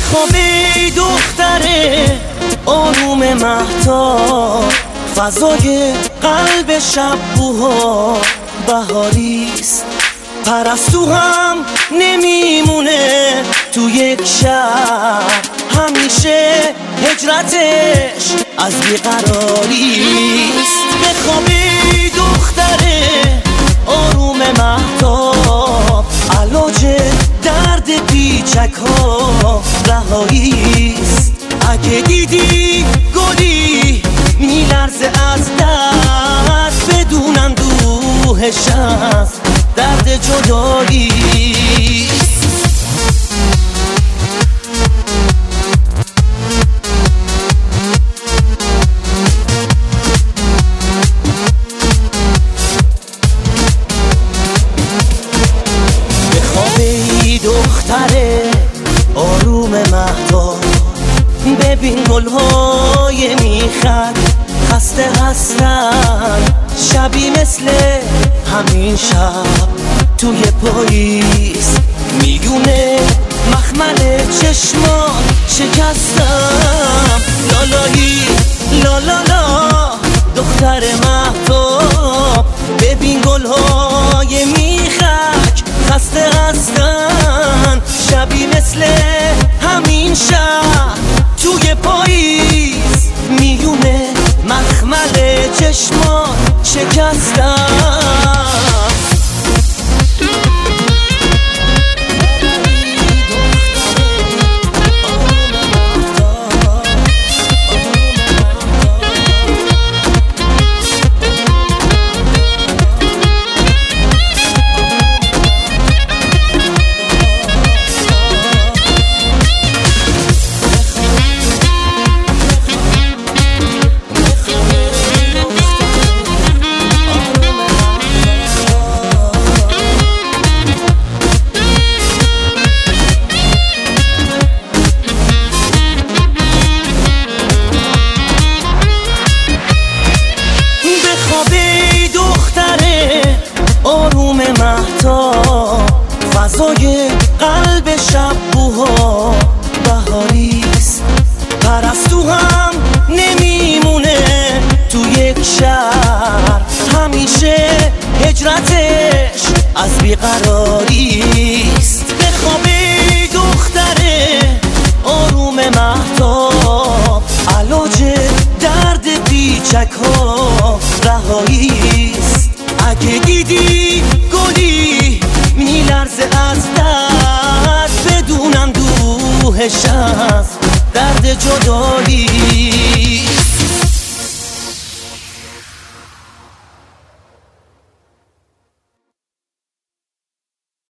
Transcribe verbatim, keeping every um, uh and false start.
بخواب ای دختره آروم مهتاب، فضای قلب شبوها بهاریست. پرستو هم نمیمونه تو یک شب، همیشه هجرتش از بیقراریست. بخواب ای دختره آروم مهتاب، علاج درد پیچک ها رهاییست. اگه دیدی گلی میلرزه از درد، بدون اندوهش از درد جداییست. دختره آروم مهتاب، ببین گلهای میخک خسته هستن، شبی مثل همین شب توی پاییز. میونه مخمل چشمان شکستم، لالایی لالالا دختر مهتاب، ببین گلهای میخک خسته هستن، شبی مثل همین شب توی پاییز. میونه مخمل چشمان شکستن. آروم مهتاب، فضای قلب شبوها بهاریست. پرستو هم نمیمونه تو یک شهر، همیشه هجرتش از بیقراریست. بخواب ای دختره آروم مهتاب، علاج درد پیچک ها رهاییست. اگه دیدی گلی میلرزه از درد، بدون اندوهش از درد جدا